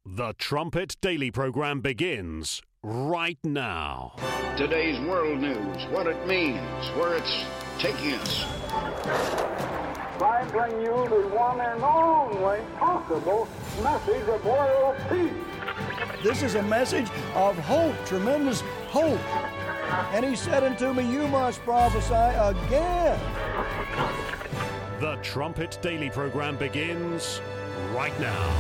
The Trumpet Daily program begins right now. Today's world news, what it means, where it's taking us. I bring you the one and only possible message of world peace. This is a message of hope, tremendous hope. And he said unto me, you must prophesy again. The Trumpet Daily program begins right now.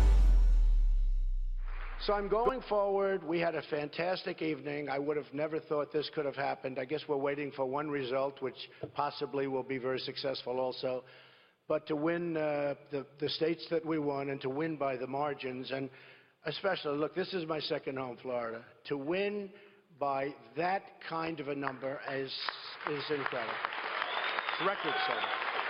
So I'm going forward. We had a fantastic evening. I would have never thought this could have happened. I guess we're waiting for one result, which possibly will be very successful also. But to win the states that we won and to win by the margins, and especially, look, this is my second home, Florida. To win by that kind of a number is incredible. Record setting.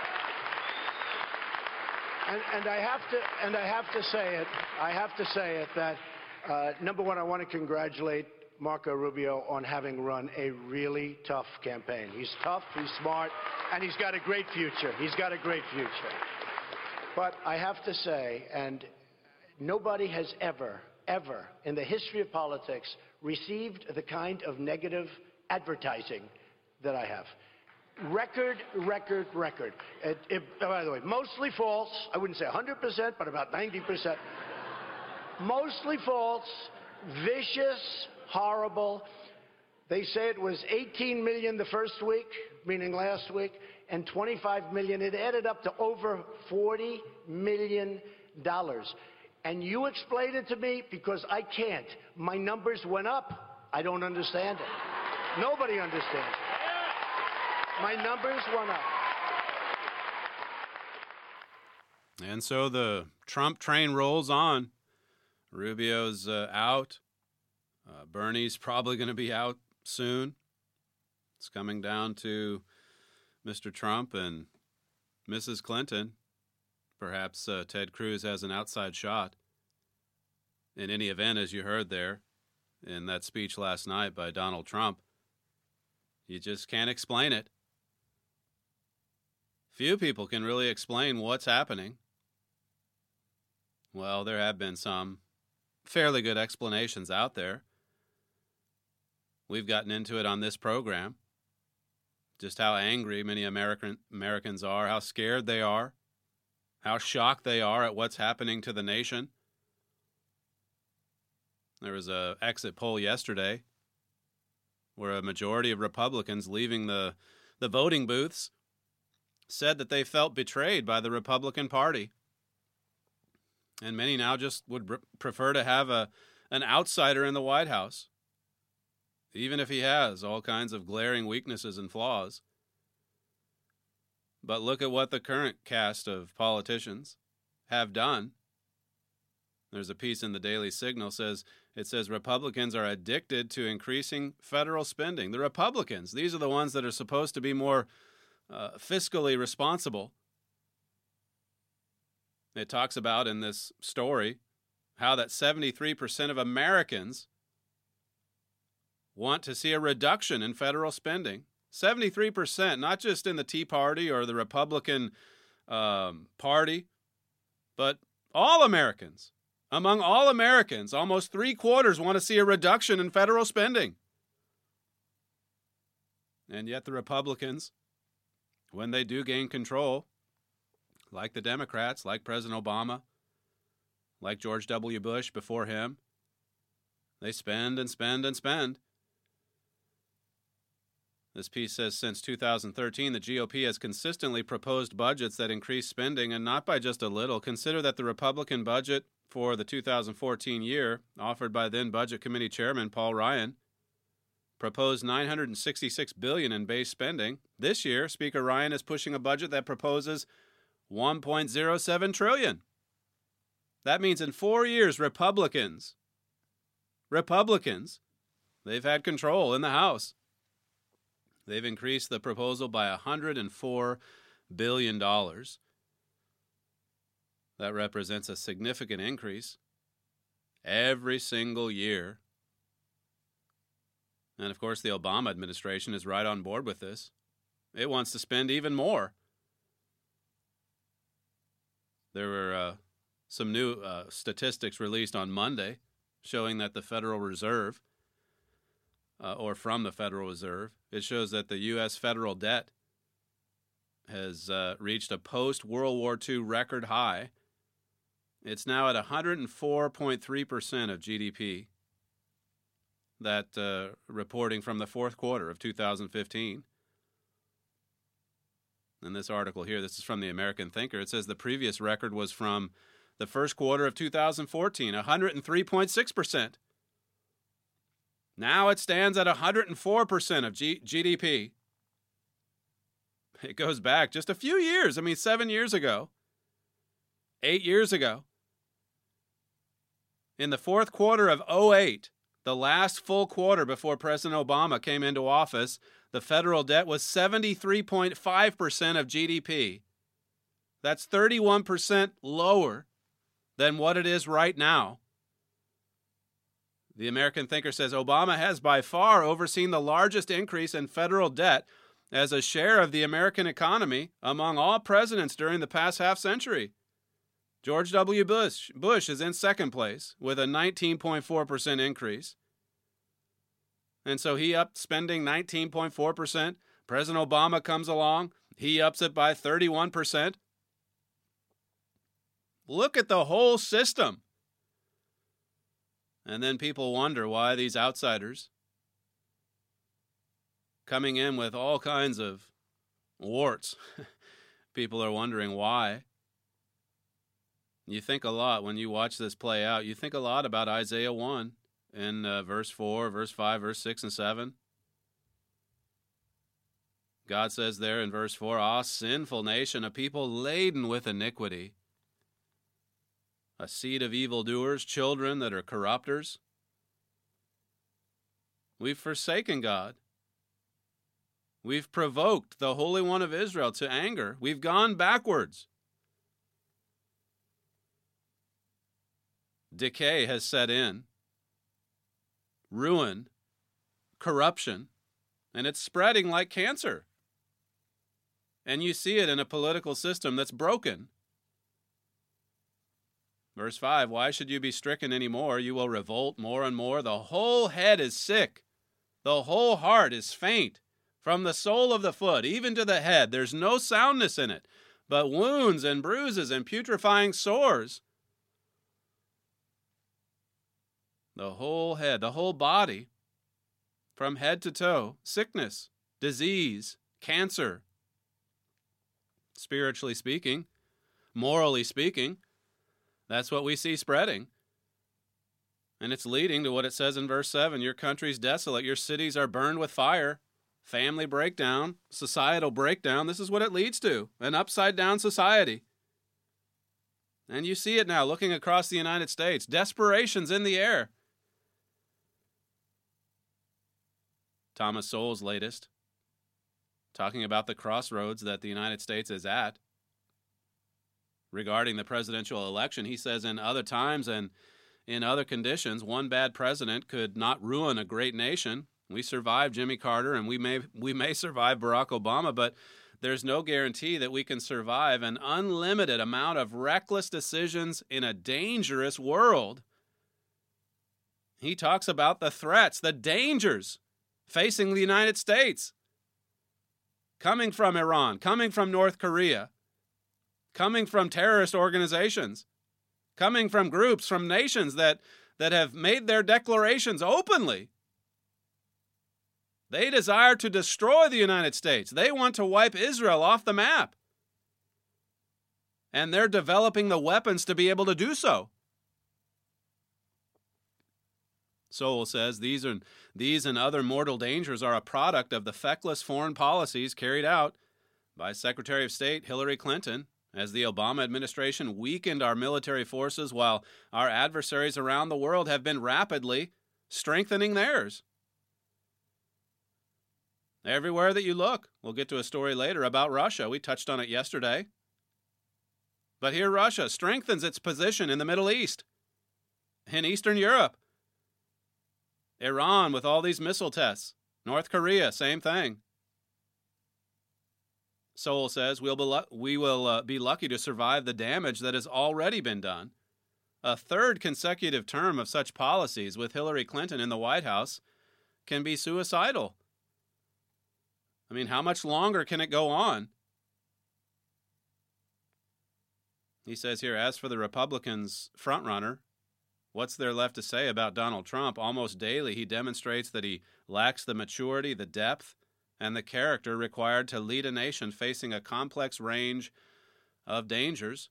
And I have to say it that number one, I want to congratulate Marco Rubio on having run a really tough campaign. He's tough, he's smart, and he's got a great future. But I have to say, and nobody has ever in the history of politics received the kind of negative advertising that I have. Record. By the way, mostly false. I wouldn't say 100%, but about 90%. Mostly false, vicious, horrible. They say it was 18 million the first week, meaning last week, and 25 million. It added up to over $40 million. And you explain it to me because I can't. My numbers went up. I don't understand it. Nobody understands it. My numbers went up. And so the Trump train rolls on. Rubio's out. Bernie's probably going to be out soon. It's coming down to Mr. Trump and Mrs. Clinton. Perhaps Ted Cruz has an outside shot. In any event, as you heard there in that speech last night by Donald Trump, you just can't explain it. Few people can really explain what's happening. Well, there have been some fairly good explanations out there. We've gotten into it on this program, just how angry many Americans are, how scared they are, how shocked they are at what's happening to the nation. There was an exit poll yesterday where a majority of Republicans leaving the voting booths said that they felt betrayed by the Republican Party. And many now just would prefer to have an outsider in the White House, even if he has all kinds of glaring weaknesses and flaws. But look at what the current cast of politicians have done. There's a piece in the Daily Signal says Republicans are addicted to increasing federal spending. The Republicans, these are the ones that are supposed to be more fiscally responsible. It talks about in this story how that 73% of Americans want to see a reduction in federal spending. 73%, not just in the Tea Party or the Republican Party, but all Americans. Among all Americans, almost 3/4 want to see a reduction in federal spending. And yet the Republicans, when they do gain control, like the Democrats, like President Obama, like George W. Bush before him, they spend and spend and spend. This piece says since 2013, the GOP has consistently proposed budgets that increase spending, and not by just a little. Consider that the Republican budget for the 2014 year, offered by then Budget Committee Chairman Paul Ryan, proposed $966 billion in base spending. This year, Speaker Ryan is pushing a budget that proposes $1.07 trillion. That means in 4 years, Republicans, they've had control in the House. They've increased the proposal by $104 billion. That represents a significant increase every single year. And of course, the Obama administration is right on board with this. It wants to spend even more. There were some new statistics released on Monday showing that the Federal Reserve, or from the Federal Reserve, it shows that the U.S. federal debt has reached a post-World War II record high. It's now at 104.3% of GDP. That reporting from the fourth quarter of 2015. In this article here, this is from the American Thinker. It says the previous record was from the first quarter of 2014, 103.6%. Now it stands at 104% of GDP. It goes back just a few years. 7 years ago, 8 years ago. In the fourth quarter of 2008, the last full quarter before President Obama came into office, the federal debt was 73.5% of GDP. That's 31% lower than what it is right now. The American Thinker says Obama has by far overseen the largest increase in federal debt as a share of the American economy among all presidents during the past half-century. George W. Bush is in second place with a 19.4% increase. And so he upped spending 19.4%. President Obama comes along. He ups it by 31%. Look at the whole system. And then people wonder why these outsiders coming in with all kinds of warts. People are wondering why. You think a lot when you watch this play out. You think a lot about Isaiah 1 in verse 4, verse 5, verse 6, and 7. God says there in verse 4, "Ah, sinful nation, a people laden with iniquity, a seed of evildoers, children that are corrupters." We've forsaken God. We've provoked the Holy One of Israel to anger. We've gone backwards. Decay has set in, ruin, corruption, and it's spreading like cancer. And you see it in a political system that's broken. Verse 5, "Why should you be stricken any more? You will revolt more and more. The whole head is sick. The whole heart is faint. From the sole of the foot, even to the head, there's no soundness in it, but wounds and bruises and putrefying sores." The whole head, the whole body, from head to toe, sickness, disease, cancer. Spiritually speaking, morally speaking, that's what we see spreading. And it's leading to what it says in verse 7, "Your country's desolate, your cities are burned with fire." Family breakdown, societal breakdown, this is what it leads to, an upside-down society. And you see it now looking across the United States. Desperation's in the air. Thomas Sowell's latest, talking about the crossroads that the United States is at. Regarding the presidential election, he says in other times and in other conditions, one bad president could not ruin a great nation. We survived Jimmy Carter and we may survive Barack Obama, but there's no guarantee that we can survive an unlimited amount of reckless decisions in a dangerous world. He talks about the threats, the dangers facing the United States, coming from Iran, coming from North Korea, coming from terrorist organizations, coming from groups, from nations that have made their declarations openly. They desire to destroy the United States. They want to wipe Israel off the map. And they're developing the weapons to be able to do so. Sowell says these and other mortal dangers are a product of the feckless foreign policies carried out by Secretary of State Hillary Clinton as the Obama administration weakened our military forces while our adversaries around the world have been rapidly strengthening theirs. Everywhere that you look, we'll get to a story later about Russia. We touched on it yesterday. But here Russia strengthens its position in the Middle East, in Eastern Europe. Iran with all these missile tests. North Korea, same thing. Sowell says we will be lucky to survive the damage that has already been done. A third consecutive term of such policies with Hillary Clinton in the White House can be suicidal. I mean, how much longer can it go on? He says here, as for the Republicans' frontrunner, what's there left to say about Donald Trump? Almost daily, he demonstrates that he lacks the maturity, the depth, and the character required to lead a nation facing a complex range of dangers.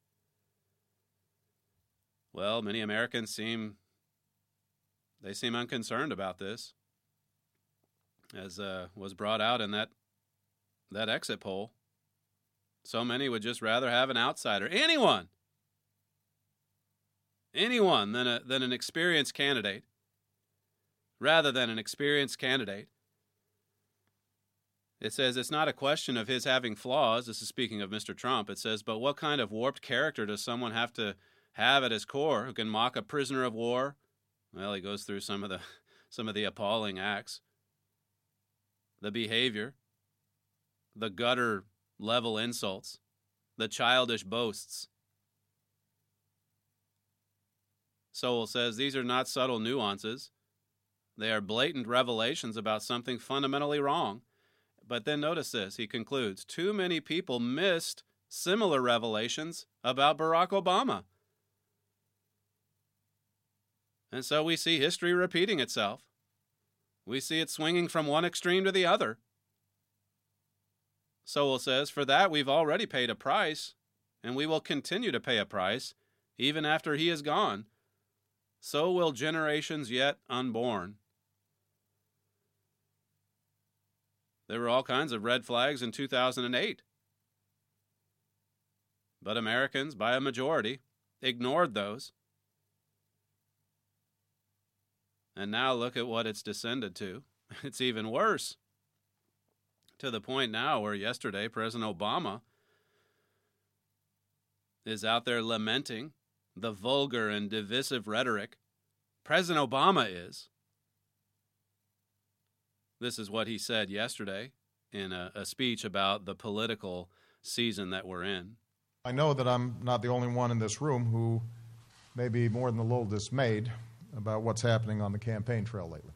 Well, many Americans seem unconcerned about this, as was brought out in that exit poll. So many would just rather have an outsider, anyone than an experienced candidate, rather than an experienced candidate. It says it's not a question of his having flaws. This is speaking of Mr. Trump. It says, but what kind of warped character does someone have to have at his core who can mock a prisoner of war? Well, he goes through some of the appalling acts, the behavior, the gutter level insults, the childish boasts. Sowell says these are not subtle nuances. They are blatant revelations about something fundamentally wrong. But then notice this, he concludes, too many people missed similar revelations about Barack Obama. And so we see history repeating itself. We see it swinging from one extreme to the other. Sowell says, for that we've already paid a price, and we will continue to pay a price, even after he is gone. So will generations yet unborn. There were all kinds of red flags in 2008. But Americans, by a majority, ignored those. And now look at what it's descended to. It's even worse. To the point now where yesterday President Obama is out there lamenting the vulgar and divisive rhetoric. President Obama is. This is what he said yesterday in a speech about the political season that we're in. I know that I'm not the only one in this room who may be more than a little dismayed about what's happening on the campaign trail lately.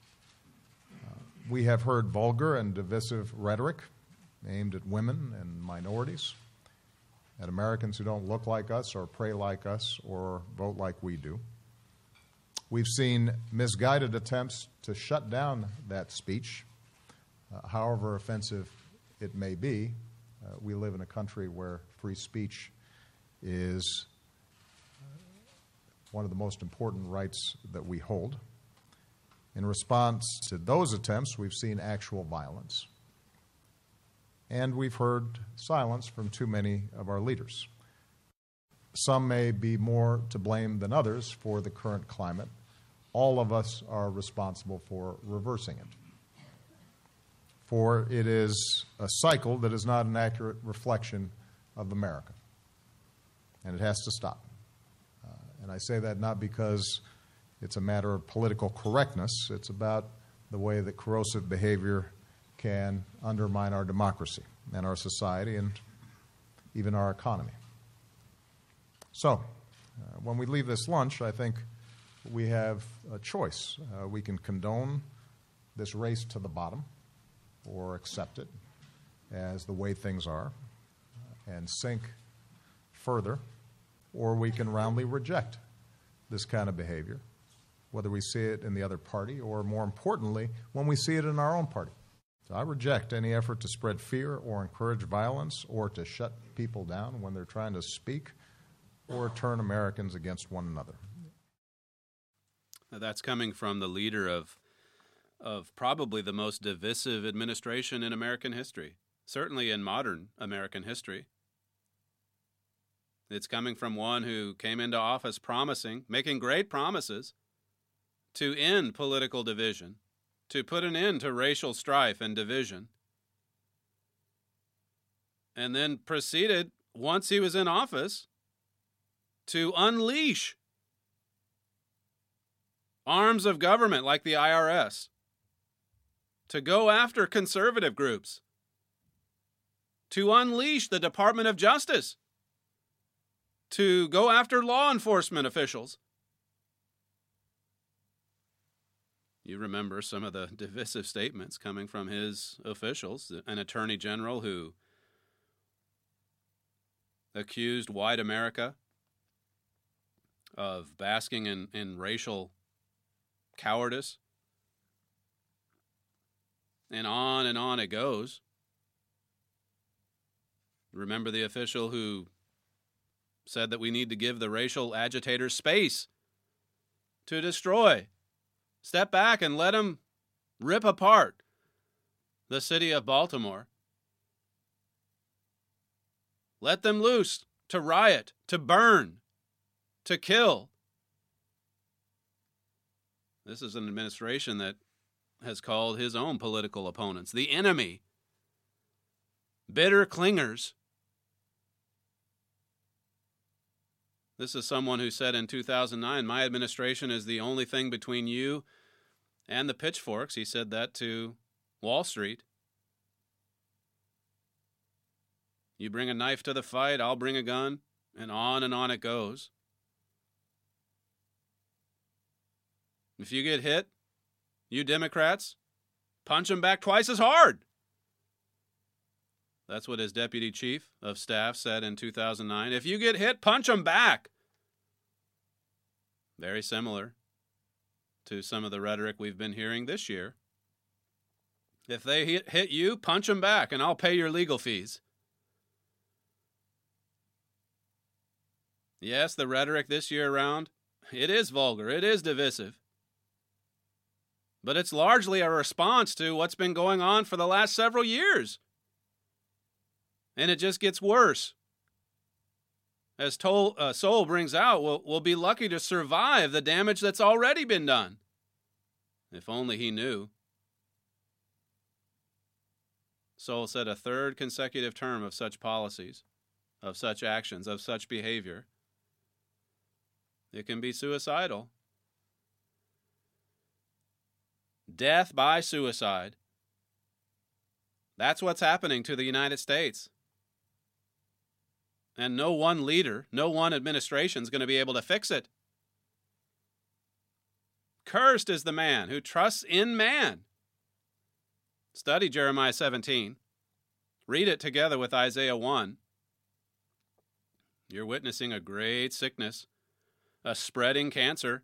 We have heard vulgar and divisive rhetoric aimed at women and minorities, at Americans who don't look like us or pray like us or vote like we do. We've seen misguided attempts to shut down that speech, however offensive it may be. We live in a country where free speech is one of the most important rights that we hold. In response to those attempts, we've seen actual violence. And we've heard silence from too many of our leaders. Some may be more to blame than others for the current climate. All of us are responsible for reversing it. For it is a cycle that is not an accurate reflection of America. And it has to stop. And I say that not because it's a matter of political correctness. It's about the way that corrosive behavior can undermine our democracy and our society and even our economy. So, when we leave this lunch, I think we have a choice. We can condone this race to the bottom or accept it as the way things are and sink further, or we can roundly reject this kind of behavior, whether we see it in the other party or, more importantly, when we see it in our own party. So I reject any effort to spread fear or encourage violence or to shut people down when they're trying to speak or turn Americans against one another. Now, that's coming from the leader of probably the most divisive administration in American history, certainly in modern American history. It's coming from one who came into office promising, making great promises to end political division, to put an end to racial strife and division, and then proceeded, once he was in office, to unleash arms of government like the IRS, to go after conservative groups, to unleash the Department of Justice, to go after law enforcement officials. You remember some of the divisive statements coming from his officials, an attorney general who accused white America of basking in racial cowardice. And on it goes. Remember the official who said that we need to give the racial agitators space to destroy. Step back and let them rip apart the city of Baltimore. Let them loose to riot, to burn, to kill. This is an administration that has called his own political opponents the enemy, bitter clingers. This is someone who said in 2009, my administration is the only thing between you and the pitchforks. He said that to Wall Street. You bring a knife to the fight, I'll bring a gun, and on it goes. If you get hit, you Democrats, punch them back twice as hard. That's what his deputy chief of staff said in 2009. If you get hit, punch them back. Very similar to some of the rhetoric we've been hearing this year. If they hit you, punch them back, and I'll pay your legal fees. Yes, the rhetoric this year around, it is vulgar, it is divisive. But it's largely a response to what's been going on for the last several years. And it just gets worse. As Sowell brings out, we'll be lucky to survive the damage that's already been done. If only he knew. Sowell said a third consecutive term of such policies, of such actions, of such behavior, it can be suicidal. Death by suicide. That's what's happening to the United States. And no one leader, no one administration is going to be able to fix it. Cursed is the man who trusts in man. Study Jeremiah 17. Read it together with Isaiah 1. You're witnessing a great sickness, a spreading cancer.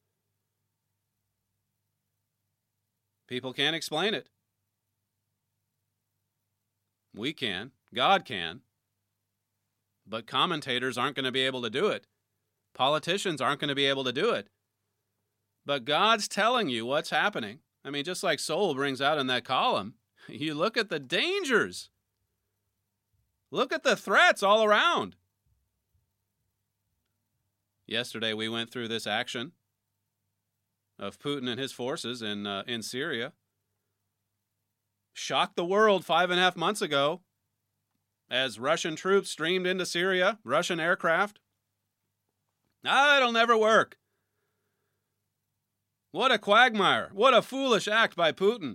People can't explain it. We can. God can. But commentators aren't going to be able to do it. Politicians aren't going to be able to do it. But God's telling you what's happening. I mean, just like Sowell brings out in that column, you look at the dangers. Look at the threats all around. Yesterday we went through this action of Putin and his forces in Syria. Shocked the world 5.5 months ago as Russian troops streamed into Syria, Russian aircraft. It'll never work. What a quagmire. What a foolish act by Putin.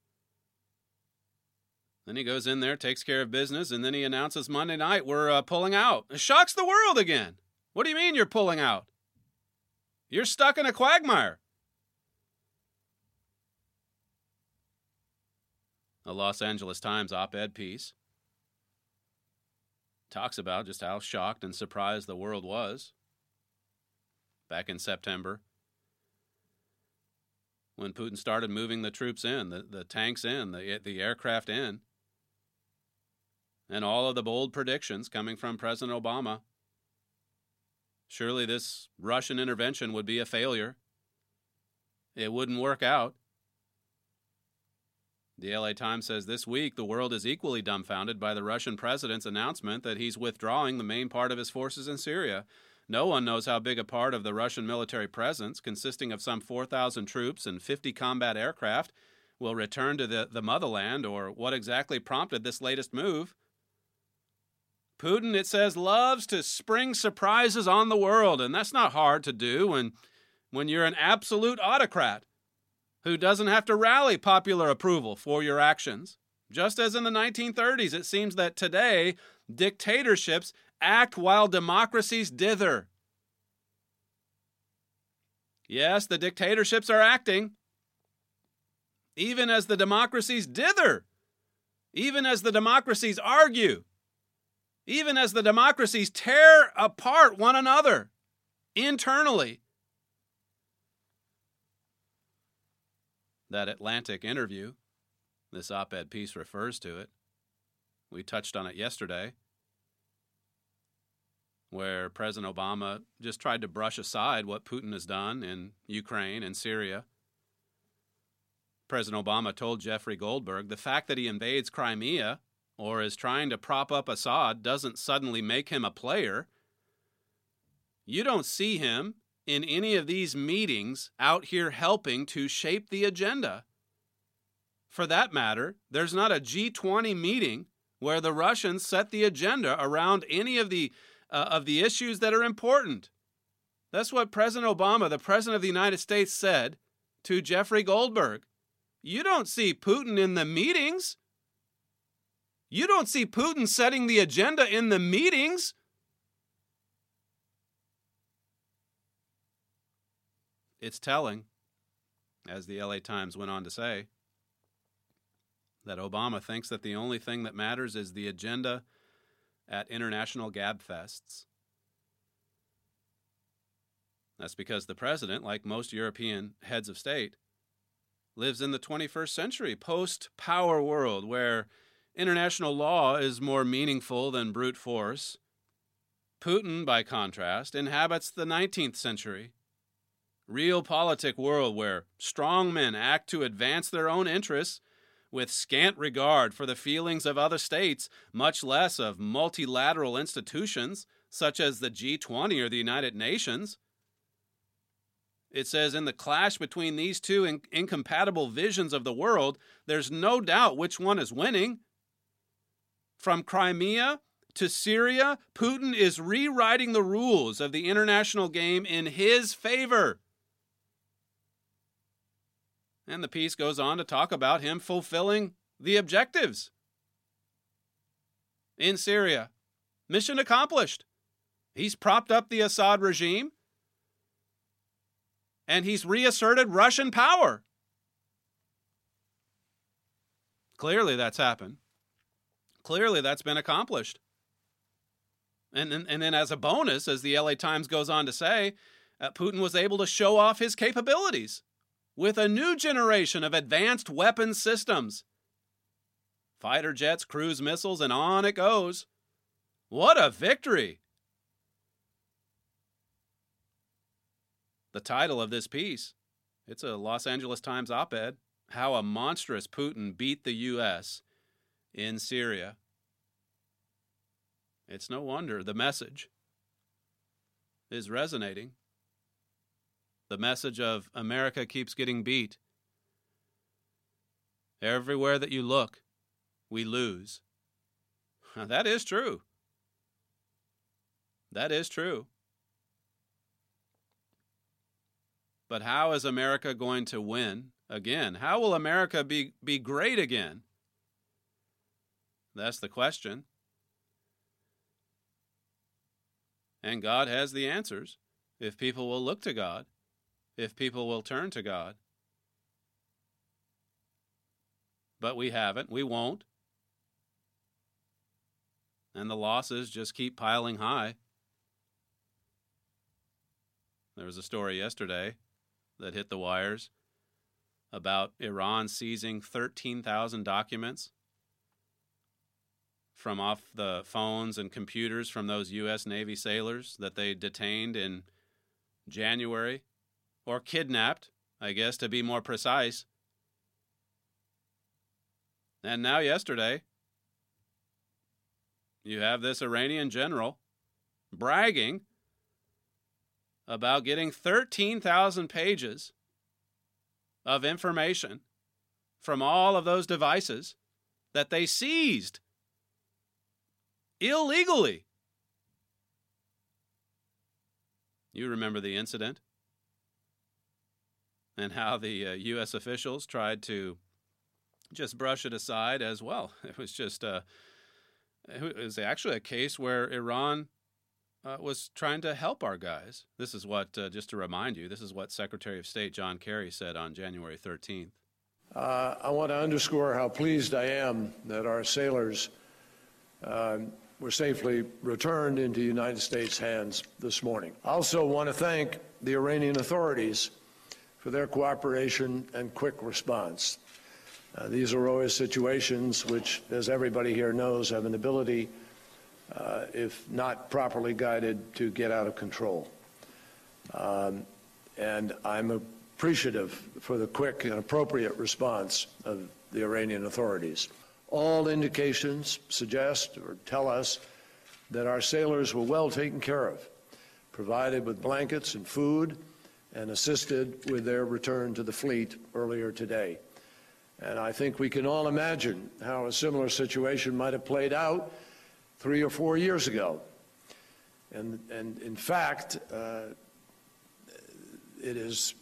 Then he goes in there, takes care of business, and then he announces Monday night, we're pulling out. It shocks the world again. What do you mean you're pulling out? You're stuck in a quagmire. A Los Angeles Times op-ed piece talks about just how shocked and surprised the world was back in September when Putin started moving the troops in, the tanks in, the aircraft in, and all of the bold predictions coming from President Obama. Surely this Russian intervention would be a failure. It wouldn't work out. The LA Times says this week the world is equally dumbfounded by the Russian president's announcement that he's withdrawing the main part of his forces in Syria. No one knows how big a part of the Russian military presence, consisting of some 4,000 troops and 50 combat aircraft, will return to the motherland, or what exactly prompted this latest move. Putin, it says, loves to spring surprises on the world, and that's not hard to do when you're an absolute autocrat who doesn't have to rally popular approval for your actions. Just as in the 1930s, it seems that today, dictatorships act while democracies dither. Yes, the dictatorships are acting, even as the democracies dither, even as the democracies argue, even as the democracies tear apart one another internally. That Atlantic interview, this op-ed piece refers to it. We touched on it yesterday, where President Obama just tried to brush aside what Putin has done in Ukraine and Syria. President Obama told Jeffrey Goldberg, the fact that he invades Crimea or is trying to prop up Assad doesn't suddenly make him a player. You don't see him in any of these meetings out here helping to shape the agenda. For that matter, there's not a G20 meeting where the Russians set the agenda around any of the issues that are important. That's what President Obama, the President of the United States, said to Jeffrey Goldberg. You don't see Putin in the meetings. You don't see Putin setting the agenda in the meetings. It's telling, as the LA Times went on to say, that Obama thinks that the only thing that matters is the agenda at international gabfests. That's because the president, like most European heads of state, lives in the 21st century, post-power world where international law is more meaningful than brute force. Putin, by contrast, inhabits the 19th century, realpolitik world where strong men act to advance their own interests with scant regard for the feelings of other states, much less of multilateral institutions such as the G20 or the United Nations. It says, in the clash between these two incompatible visions of the world, there's no doubt which one is winning. From Crimea to Syria, Putin is rewriting the rules of the international game in his favor. And the piece goes on to talk about him fulfilling the objectives. In Syria, mission accomplished. He's propped up the Assad regime, and he's reasserted Russian power. Clearly that's happened. Clearly that's been accomplished. And then as a bonus, as the LA Times goes on to say, Putin was able to show off his capabilities with a new generation of advanced weapons systems. Fighter jets, cruise missiles, and on it goes. What a victory! The title of this piece, it's a Los Angeles Times op-ed, How a Monstrous Putin Beat the U.S. in Syria. It's no wonder the message is resonating. The message of America keeps getting beat. Everywhere that you look, we lose. Now, that is true. That is true. But how is America going to win again? How will America be great again? That's the question. And God has the answers if people will look to God, if people will turn to God. But we haven't. We won't. And the losses just keep piling high. There was a story yesterday that hit the wires about Iran seizing 13,000 documents from off the phones and computers from those U.S. Navy sailors that they detained in January, or kidnapped, I guess, to be more precise. And now yesterday, you have this Iranian general bragging about getting 13,000 pages of information from all of those devices that they seized illegally. You remember the incident and how the U.S. officials tried to just brush it aside as well. It was just It was actually a case where Iran was trying to help our guys. This is what, just to remind you, this is what Secretary of State John Kerry said on January 13th. I want to underscore how pleased I am that our sailors were safely returned into United States hands this morning. I also want to thank the Iranian authorities for their cooperation and quick response. These are always situations which, as everybody here knows, have an ability, if not properly guided, to get out of control. And I'm appreciative for the quick and appropriate response of the Iranian authorities. All indications suggest or tell us that our sailors were well taken care of, provided with blankets and food, and assisted with their return to the fleet earlier today. And I think we can all imagine how a similar situation might have played out 3 or 4 years ago. And in fact, it is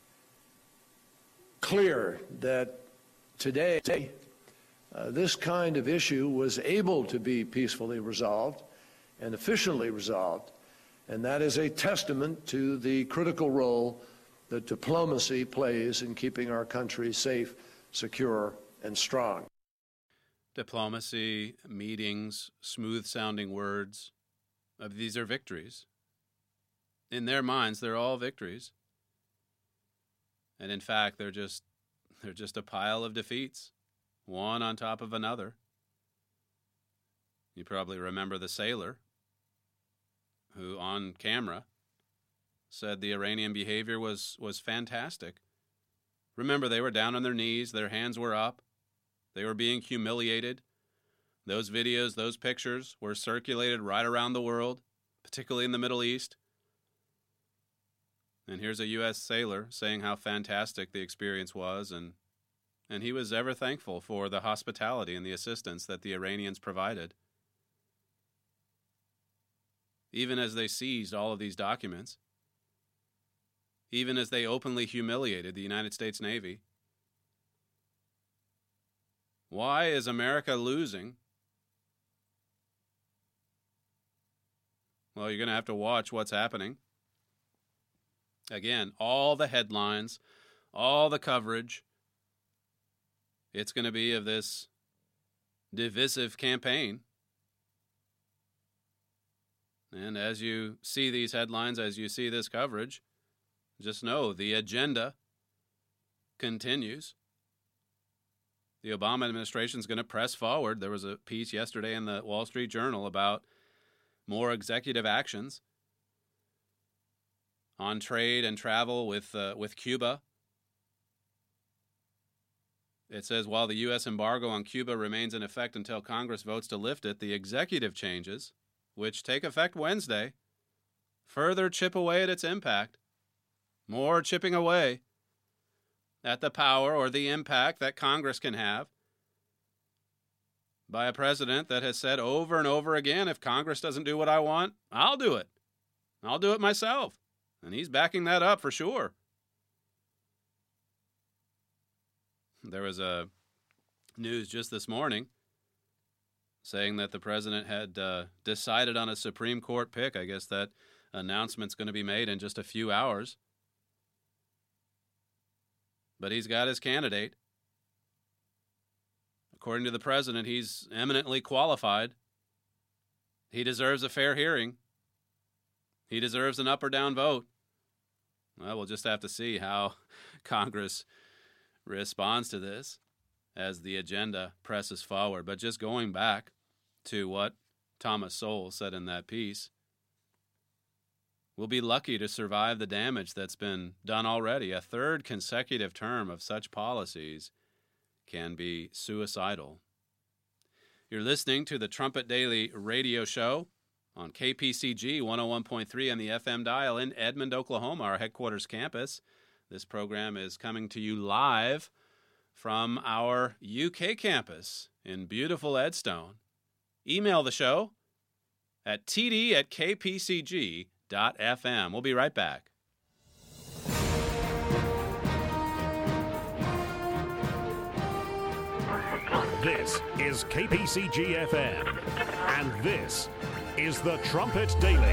clear that today this kind of issue was able to be peacefully resolved and efficiently resolved, and that is a testament to the critical role that diplomacy plays in keeping our country safe, secure, and strong. Diplomacy, meetings, smooth-sounding words, these are victories. In their minds, they're all victories. And in fact, they're just a pile of defeats, one on top of another. You probably remember the sailor who, on camera, said the Iranian behavior was fantastic. Remember, they were down on their knees, their hands were up, they were being humiliated. Those videos, those pictures were circulated right around the world, particularly in the Middle East. And here's a U.S. sailor saying how fantastic the experience was, and he was ever thankful for the hospitality and the assistance that the Iranians provided. Even as they seized all of these documents, even as they openly humiliated the United States Navy. Why is America losing? Well, you're going to have to watch what's happening. Again, all the headlines, all the coverage, it's going to be of this divisive campaign. And as you see these headlines, as you see this coverage, just know the agenda continues. The Obama administration is going to press forward. There was a piece yesterday in the Wall Street Journal about more executive actions on trade and travel with Cuba. It says, while the U.S. embargo on Cuba remains in effect until Congress votes to lift it, the executive changes, which take effect Wednesday, further chip away at its impact. More chipping away at the power or the impact that Congress can have by a president that has said over and over again, if Congress doesn't do what I want, I'll do it. I'll do it myself. And he's backing that up for sure. There was a news just this morning saying that the president had decided on a Supreme Court pick. I guess that announcement's going to be made in just a few hours. But he's got his candidate. According to the president, he's eminently qualified. He deserves a fair hearing. He deserves an up or down vote. Well, we'll just have to see how Congress responds to this as the agenda presses forward. But just going back to what Thomas Sowell said in that piece, we'll be lucky to survive the damage that's been done already. A third consecutive term of such policies can be suicidal. You're listening to the Trumpet Daily radio show on KPCG 101.3 on the FM dial in Edmond, Oklahoma, our headquarters campus. This program is coming to you live from our UK campus in beautiful Edstone. Email the show at td@kpcg.fm. We'll be right back. This is KPCG FM, and this is the Trumpet Daily.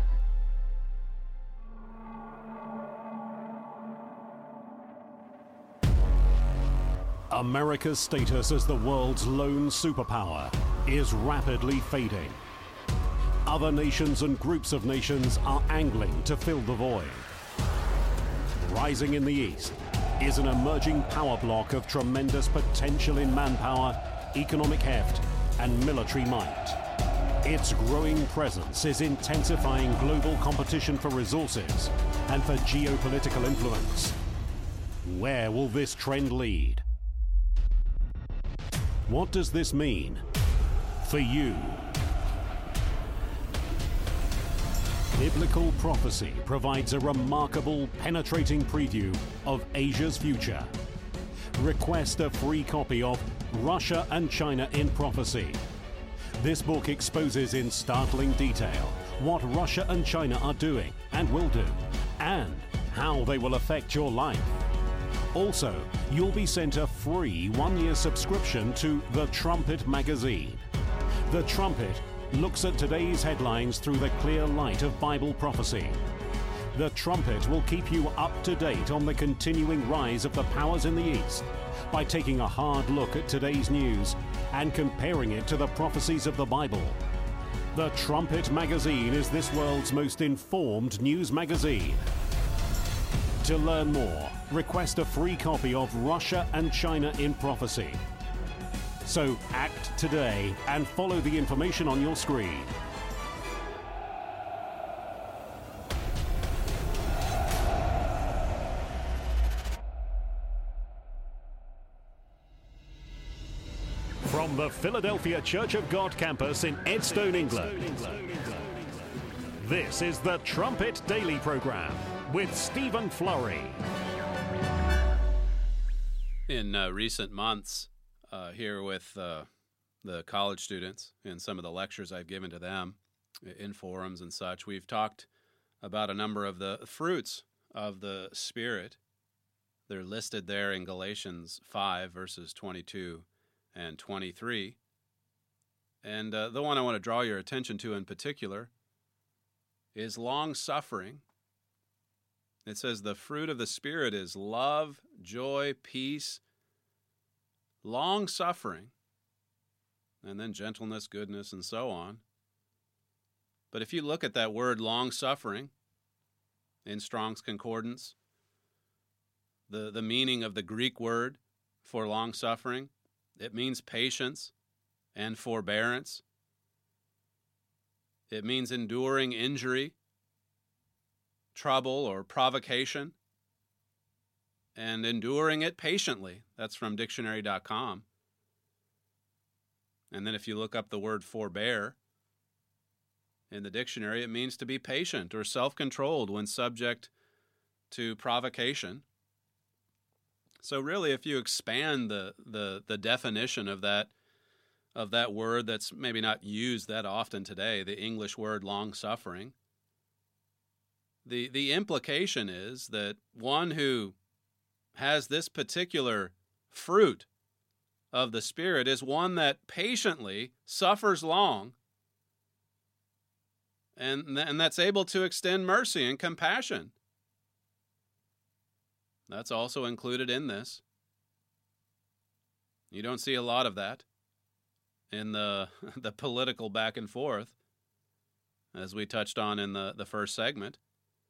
America's status as the world's lone superpower is rapidly fading. Other nations and groups of nations are angling to fill the void. Rising in the east is an emerging power block of tremendous potential in manpower, economic heft, and military might. Its growing presence is intensifying global competition for resources and for geopolitical influence. Where will this trend lead? What does this mean for you? Biblical prophecy provides a remarkable, penetrating preview of Asia's future. Request a free copy of Russia and China in Prophecy. This book exposes in startling detail what Russia and China are doing and will do, and how they will affect your life. Also, you'll be sent a free one-year subscription to The Trumpet magazine. The Trumpet looks at today's headlines through the clear light of Bible prophecy. The Trumpet will keep you up to date on the continuing rise of the powers in the East by taking a hard look at today's news and comparing it to the prophecies of the Bible. The Trumpet magazine is this world's most informed news magazine. To learn more, request a free copy of Russia and China in Prophecy. So act today and follow the information on your screen. From the Philadelphia Church of God campus in Edstone, England, this is the Trumpet Daily Program with Stephen Flurry. In recent months, here with the college students and some of the lectures I've given to them in forums and such, we've talked about a number of the fruits of the Spirit. They're listed there in Galatians 5, verses 22 and 23. And the one I want to draw your attention to in particular is long-suffering. It says the fruit of the Spirit is love, joy, peace, long-suffering, and then gentleness, goodness, and so on. But if you look at that word long-suffering in Strong's Concordance, the meaning of the Greek word for long-suffering, it means patience and forbearance. It means enduring injury, trouble, or provocation, and enduring it patiently. That's from dictionary.com. And then if you look up the word forbear in the dictionary, it means to be patient or self-controlled when subject to provocation. So really, if you expand the definition of that word that's maybe not used that often today, the English word long-suffering, the implication is that one who has this particular fruit of the Spirit is one that patiently suffers long and that's able to extend mercy and compassion. That's also included in this. You don't see a lot of that in the political back and forth, as we touched on in the first segment.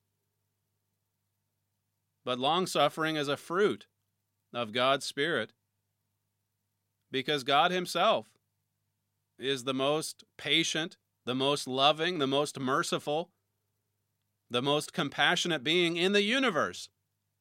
But long-suffering is a fruit of God's Spirit because God Himself is the most patient, the most loving, the most merciful, the most compassionate being in the universe.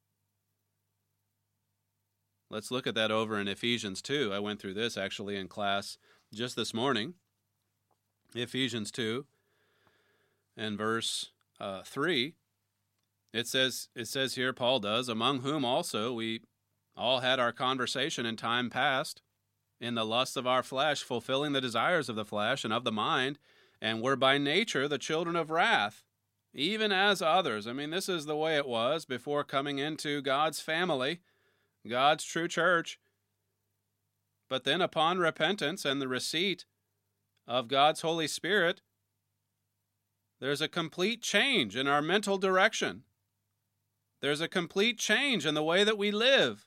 Let's look at that over in Ephesians 2. I went through this actually in class just this morning. Ephesians 2 and verse 3. It says here, Paul does, among whom also we all had our conversation in time past, in the lusts of our flesh, fulfilling the desires of the flesh and of the mind, and were by nature the children of wrath, even as others. I mean, this is the way it was before coming into God's family, God's true church. But then upon repentance and the receipt of God's Holy Spirit, there's a complete change in our mental direction. There's a complete change in the way that we live.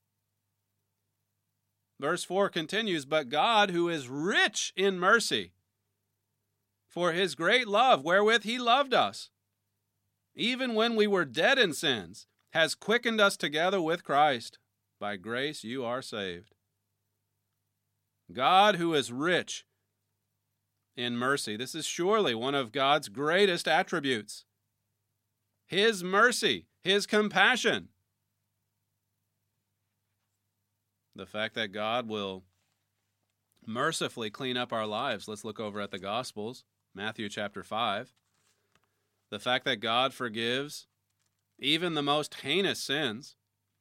Verse 4 continues, "But God, who is rich in mercy, for his great love wherewith he loved us, even when we were dead in sins, has quickened us together with Christ. By grace you are saved." God, who is rich in mercy. This is surely one of God's greatest attributes. His mercy, his compassion. The fact that God will mercifully clean up our lives. Let's look over at the Gospels, Matthew chapter 5. The fact that God forgives even the most heinous sins,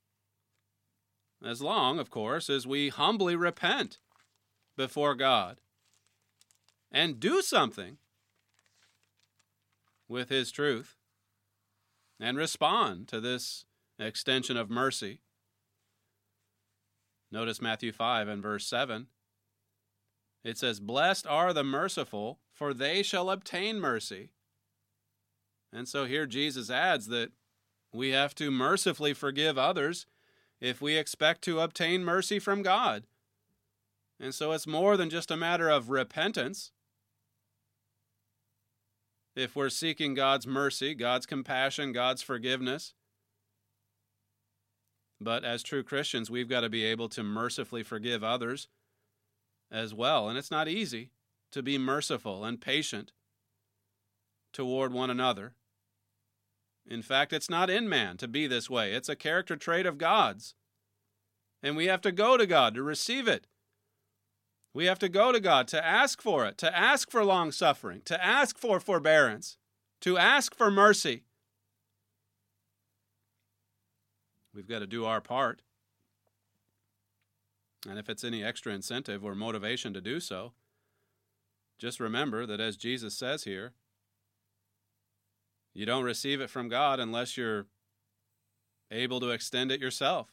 as long, of course, as we humbly repent before God and do something with his truth and respond to this extension of mercy. Notice Matthew 5 and verse 7. It says, "Blessed are the merciful, for they shall obtain mercy." And so here Jesus adds that we have to mercifully forgive others if we expect to obtain mercy from God. And so it's more than just a matter of repentance. If we're seeking God's mercy, God's compassion, God's forgiveness. But as true Christians, we've got to be able to mercifully forgive others as well. And it's not easy to be merciful and patient toward one another. In fact, it's not in man to be this way. It's a character trait of God's. And we have to go to God to receive it. We have to go to God to ask for it, to ask for long-suffering, to ask for forbearance, to ask for mercy. We've got to do our part. And if it's any extra incentive or motivation to do so, just remember that as Jesus says here, you don't receive it from God unless you're able to extend it yourself.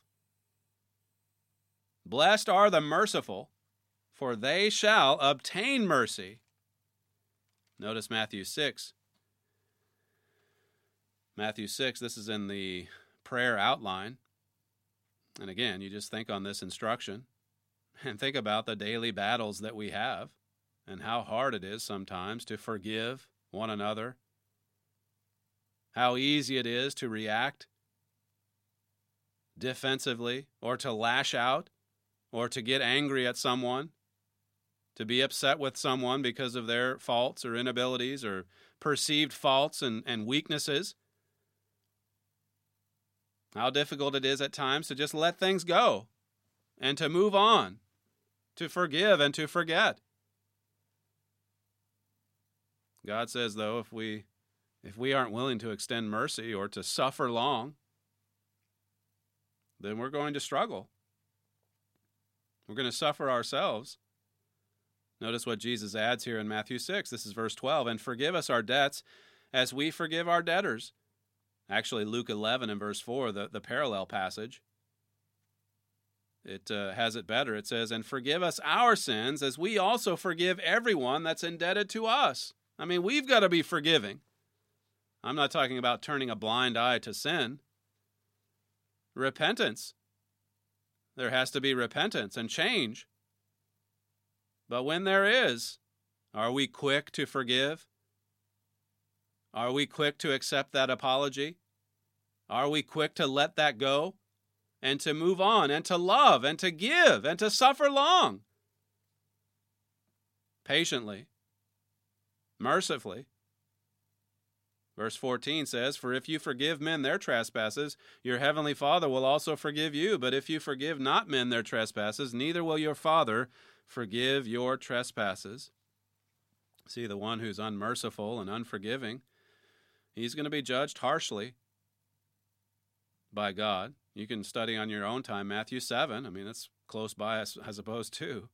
Blessed are the merciful, for they shall obtain mercy. Notice Matthew 6. Matthew 6, this is in the prayer outline. And again, you just think on this instruction and think about the daily battles that we have and how hard it is sometimes to forgive one another. How easy it is to react defensively or to lash out or to get angry at someone, to be upset with someone because of their faults or inabilities or perceived faults and weaknesses. How difficult it is at times to just let things go and to move on, to forgive and to forget. God says, though, if we aren't willing to extend mercy or to suffer long, then we're going to struggle. We're going to suffer ourselves. Notice what Jesus adds here in Matthew 6. This is verse 12. "And forgive us our debts as we forgive our debtors." Actually, Luke 11 and verse 4, the parallel passage, it has it better. It says, "And forgive us our sins as we also forgive everyone that's indebted to us." I mean, we've got to be forgiving. I'm not talking about turning a blind eye to sin. Repentance. There has to be repentance and change. But when there is, are we quick to forgive? Are we quick to accept that apology? Are we quick to let that go and to move on and to love and to give and to suffer long? Patiently, mercifully. Verse 14 says, "For if you forgive men their trespasses, your heavenly Father will also forgive you. But if you forgive not men their trespasses, neither will your Father forgive your trespasses." See, the one who's unmerciful and unforgiving, he's going to be judged harshly by God. You can study on your own time Matthew 7. I mean, it's close by as opposed to.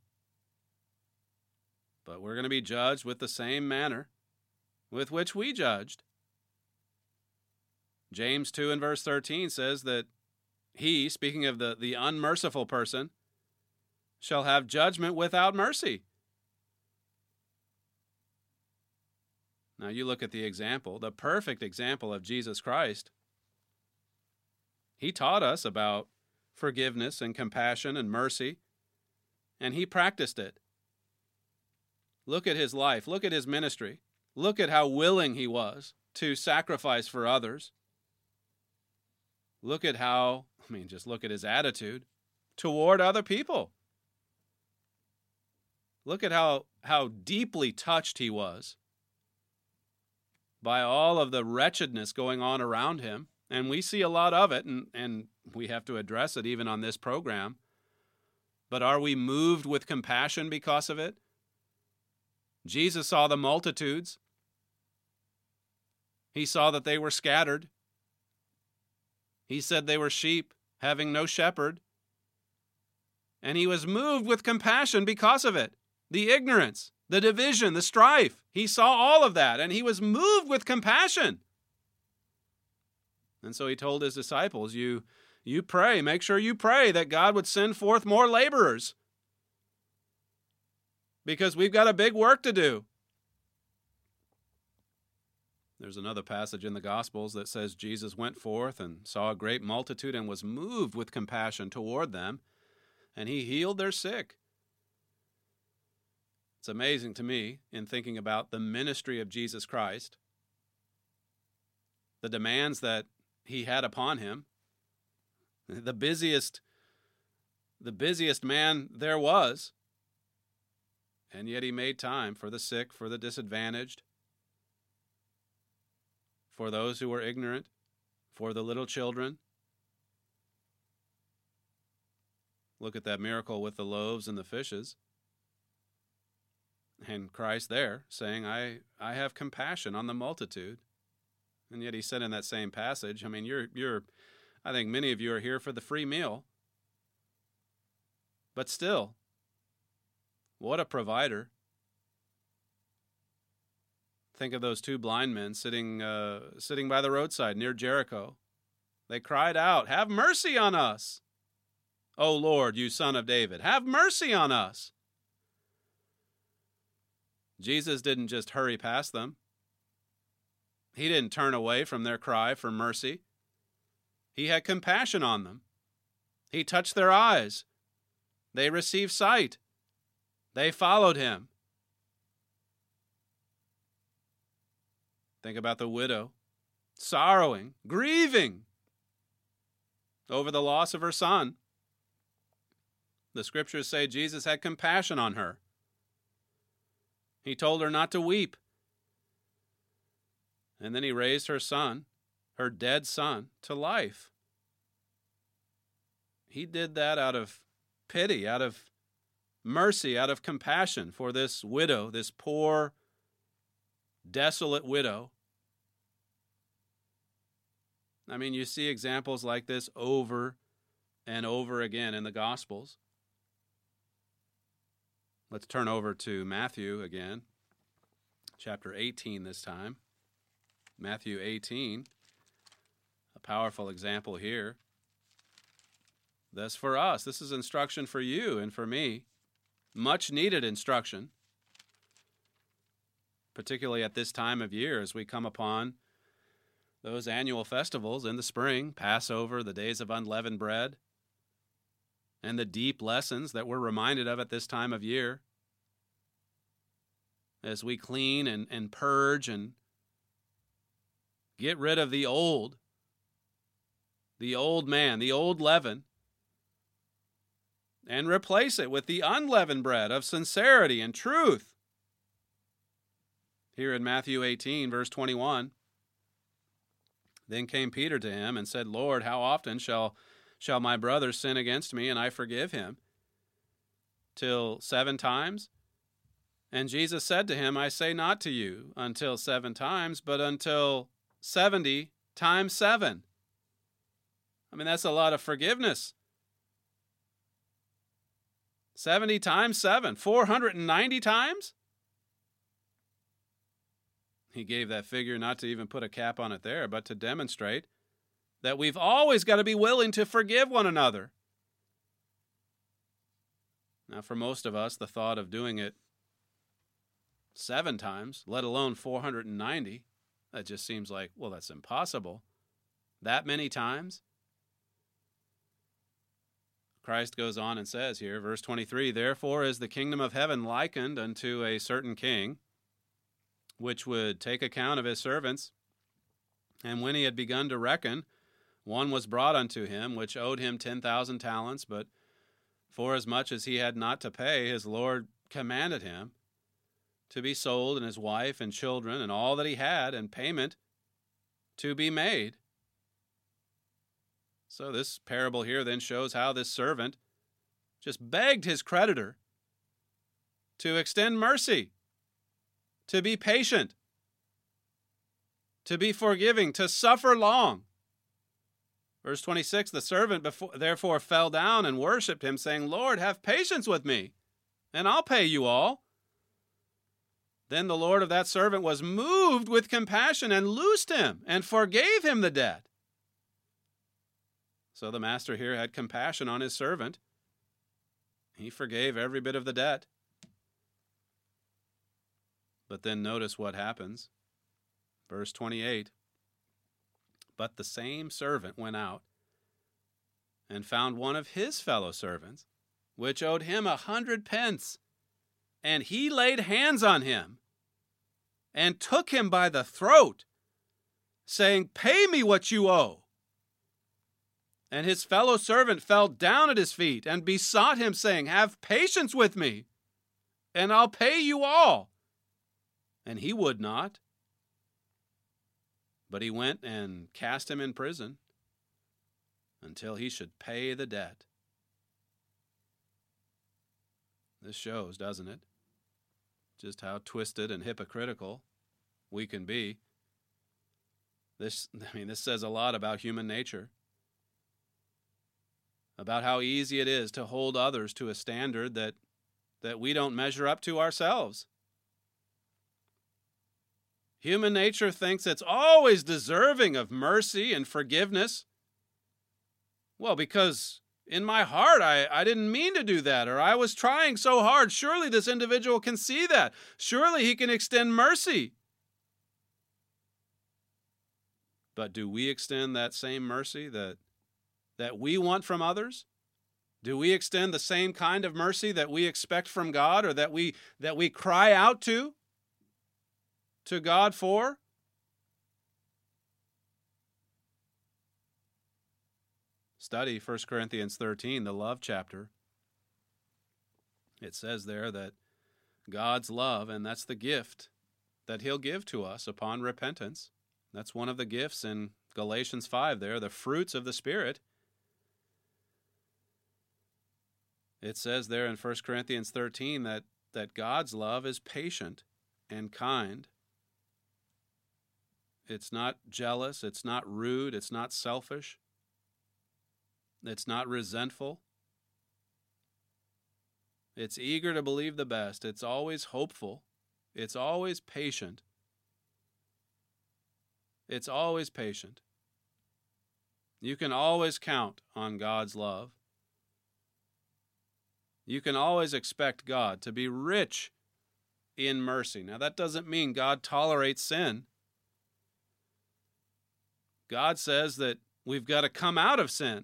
But we're going to be judged with the same manner with which we judged. James 2 and verse 13 says that he, speaking of the unmerciful person, shall have judgment without mercy. Now you look at the example, the perfect example of Jesus Christ. He taught us about forgiveness and compassion and mercy, and he practiced it. Look at his life. Look at his ministry. Look at how willing he was to sacrifice for others. Look at just look at his attitude toward other people. Look at how deeply touched he was by all of the wretchedness going on around him. And we see a lot of it, and we have to address it even on this program. But are we moved with compassion because of it? Jesus saw the multitudes. He saw that they were scattered. He said they were sheep, having no shepherd. And he was moved with compassion because of it. The ignorance, the division, the strife. He saw all of that, and he was moved with compassion. And so he told his disciples, you pray, make sure you pray that God would send forth more laborers, because we've got a big work to do. There's another passage in the Gospels that says Jesus went forth and saw a great multitude and was moved with compassion toward them, and he healed their sick. It's amazing to me in thinking about the ministry of Jesus Christ, the demands that he had upon him, the busiest man there was, and yet he made time for the sick, for the disadvantaged, for those who were ignorant, for the little children. Look at that miracle with the loaves and the fishes. And Christ there saying, I have compassion on the multitude. And yet he said in that same passage, I think many of you are here for the free meal. But still, what a provider. Think of those two blind men sitting by the roadside near Jericho. They cried out, "Have mercy on us! O Lord, you Son of David, have mercy on us!" Jesus didn't just hurry past them. He didn't turn away from their cry for mercy. He had compassion on them. He touched their eyes. They received sight. They followed him. Think about the widow, sorrowing, grieving over the loss of her son. The scriptures say Jesus had compassion on her. He told her not to weep. And then he raised her son, her dead son, to life. He did that out of pity, out of mercy, out of compassion for this widow, this poor, desolate widow. You see examples like this over and over again in the Gospels. Let's turn over to Matthew again, chapter 18 this time. Matthew 18, a powerful example here. Thus for us, this is instruction for you and for me, much needed instruction, particularly at this time of year as we come upon those annual festivals in the spring, Passover, the days of unleavened bread, and the deep lessons that we're reminded of at this time of year as we clean and purge and get rid of the old man, the old leaven, and replace it with the unleavened bread of sincerity and truth. Here in Matthew 18, verse 21, then came Peter to him and said, "Lord, how often shall my brother sin against me and I forgive him? Till 7 times? And Jesus said to him, I say not to you until 7 times, but until 70 times 7. That's a lot of forgiveness. 70 times 7, 490 times? He gave that figure not to even put a cap on it there, but to demonstrate that we've always got to be willing to forgive one another. Now, for most of us, the thought of doing it 7 times, let alone 490, that just seems like, well, that's impossible. That many times? Christ goes on and says here, verse 23, "Therefore is the kingdom of heaven likened unto a certain king, which would take account of his servants. And when he had begun to reckon, one was brought unto him, which owed him 10,000 talents, but forasmuch as he had not to pay, his Lord commanded him to be sold, and his wife and children, and all that he had, and payment to be made." So this parable here then shows how this servant just begged his creditor to extend mercy, to be patient, to be forgiving, to suffer long. Verse 26, "The servant therefore fell down and worshipped him, saying, Lord, have patience with me, and I'll pay you all. Then the Lord of that servant was moved with compassion and loosed him and forgave him the debt." So the master here had compassion on his servant. He forgave every bit of the debt. But then notice what happens. Verse 28, "But the same servant went out and found one of his fellow servants, which owed him 100 pence. And he laid hands on him and took him by the throat, saying, Pay me what you owe. And his fellow servant fell down at his feet and besought him, saying, Have patience with me, and I'll pay you all. And he would not. But he went and cast him in prison until he should pay the debt. This shows, doesn't it, just how twisted and hypocritical we can be. This says a lot about human nature, about how easy it is to hold others to a standard that we don't measure up to ourselves. Human nature thinks it's always deserving of mercy and forgiveness. Well, because in my heart, I didn't mean to do that, or I was trying so hard. Surely this individual can see that. Surely he can extend mercy. But do we extend that same mercy that we want from others? Do we extend the same kind of mercy that we expect from God, or that we cry out to God for? Study 1 Corinthians 13, the love chapter. It says there that God's love, and that's the gift that he'll give to us upon repentance. That's one of the gifts in Galatians 5 there, the fruits of the Spirit. It says there in 1 Corinthians 13 that God's love is patient and kind. It's not jealous, it's not rude, it's not selfish. It's not resentful. It's eager to believe the best. It's always hopeful. It's always patient. It's always patient. You can always count on God's love. You can always expect God to be rich in mercy. Now, that doesn't mean God tolerates sin. God says that we've got to come out of sin.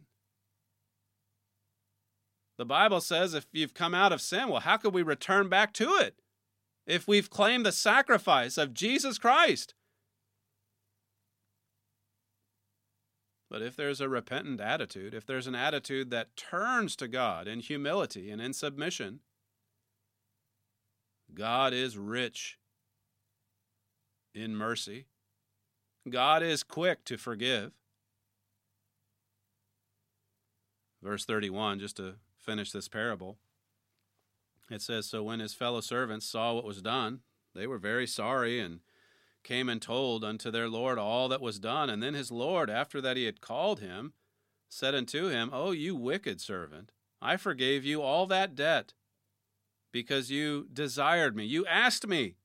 The Bible says if you've come out of sin, well, how could we return back to it if we've claimed the sacrifice of Jesus Christ? But if there's a repentant attitude, if there's an attitude that turns to God in humility and in submission, God is rich in mercy. God is quick to forgive. Verse 31, just to finish this parable, it says, So when his fellow servants saw what was done, they were very sorry, and came and told unto their Lord all that was done. And then his Lord, after that he had called him, said unto him, O you wicked servant, I forgave you all that debt, because you desired me. You asked me.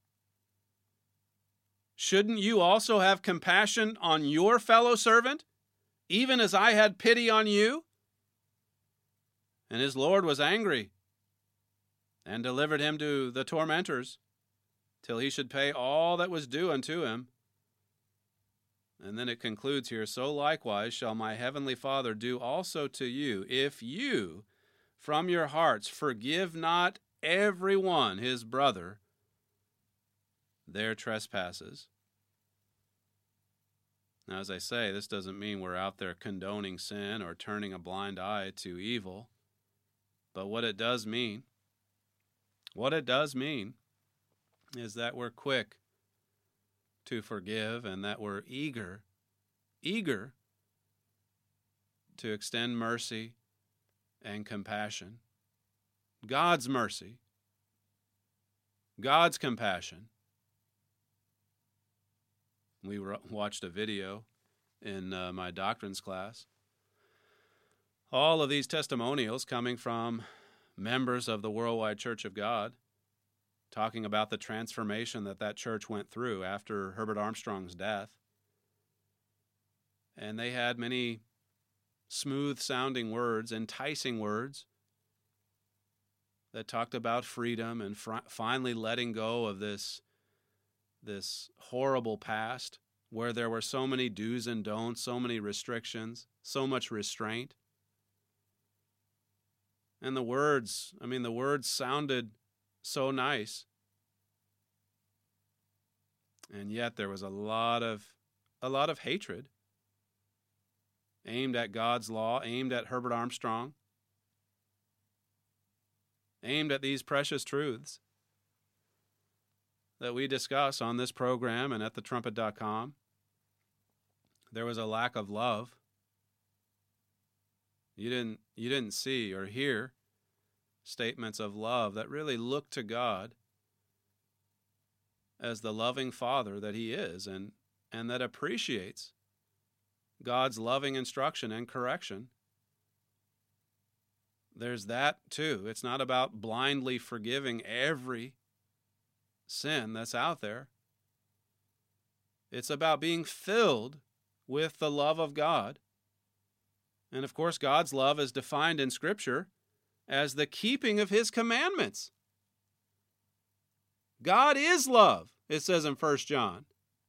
Shouldn't you also have compassion on your fellow servant, even as I had pity on you? And his Lord was angry, and delivered him to the tormentors, till he should pay all that was due unto him. And then it concludes here, so likewise shall my heavenly Father do also to you, if you from your hearts forgive not every one his brother their trespasses. Now, as I say, this doesn't mean we're out there condoning sin or turning a blind eye to evil. But what it does mean is that we're quick to forgive and that we're eager to extend mercy and compassion. God's mercy, God's compassion. We watched a video in my doctrines class. All of these testimonials coming from members of the Worldwide Church of God, talking about the transformation that church went through after Herbert Armstrong's death. And they had many smooth-sounding words, enticing words, that talked about freedom and finally letting go of this horrible past where there were so many do's and don'ts, so many restrictions, so much restraint. And the words sounded so nice. And yet there was a lot of hatred aimed at God's law, aimed at Herbert Armstrong, aimed at these precious truths that we discuss on this program and at thetrumpet.com. There was a lack of love. You didn't see or hear statements of love that really look to God as the loving Father that He is, and that appreciates God's loving instruction and correction. There's that too. It's not about blindly forgiving every sin that's out there. It's about being filled with the love of God. And of course, God's love is defined in Scripture as the keeping of His commandments. God is love, it says in 1 John.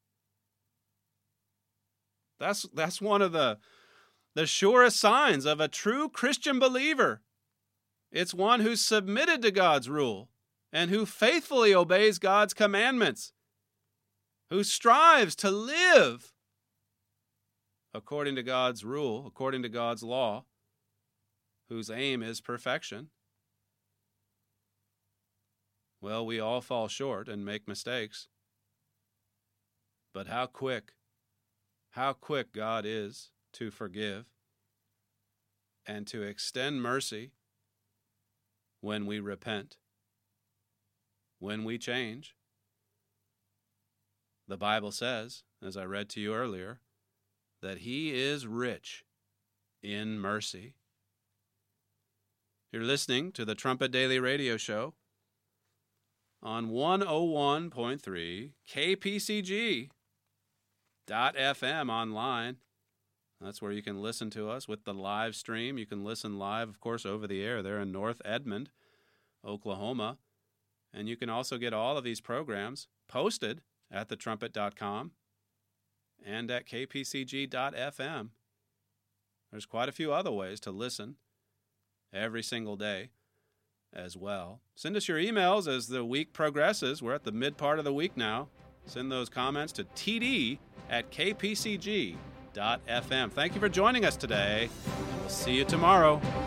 That's one of the surest signs of a true Christian believer. It's one who's submitted to God's rule and who faithfully obeys God's commandments, who strives to live according to God's rule, according to God's law, whose aim is perfection. Well, we all fall short and make mistakes. But how quick God is to forgive and to extend mercy when we repent, when we change. The Bible says, as I read to you earlier, that He is rich in mercy. You're listening to the Trumpet Daily Radio Show on 101.3 KPCG.FM online. That's where you can listen to us with the live stream. You can listen live, of course, over the air there in North Edmond, Oklahoma. And you can also get all of these programs posted at thetrumpet.com and at kpcg.fm. There's quite a few other ways to listen every single day as well. Send us your emails as the week progresses. We're at the mid part of the week now. Send those comments to td@kpcg.fm. Thank you for joining us today. We'll see you tomorrow.